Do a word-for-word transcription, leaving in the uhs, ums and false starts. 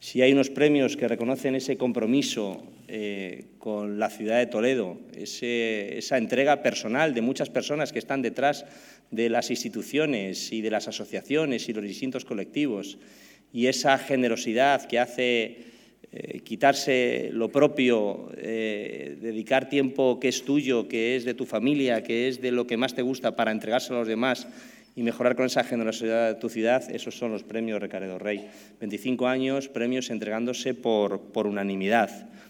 Si hay unos premios que reconocen ese compromiso eh, con la ciudad de Toledo, ese, esa entrega personal de muchas personas que están detrás de las instituciones y de las asociaciones y los distintos colectivos, y esa generosidad que hace eh, quitarse lo propio, eh, dedicar tiempo que es tuyo, que es de tu familia, que es de lo que más te gusta para entregárselo a los demás y mejorar con esa generosidad de tu ciudad, esos son los premios Recaredo Rey. veinticinco años, premios entregándose por, por unanimidad.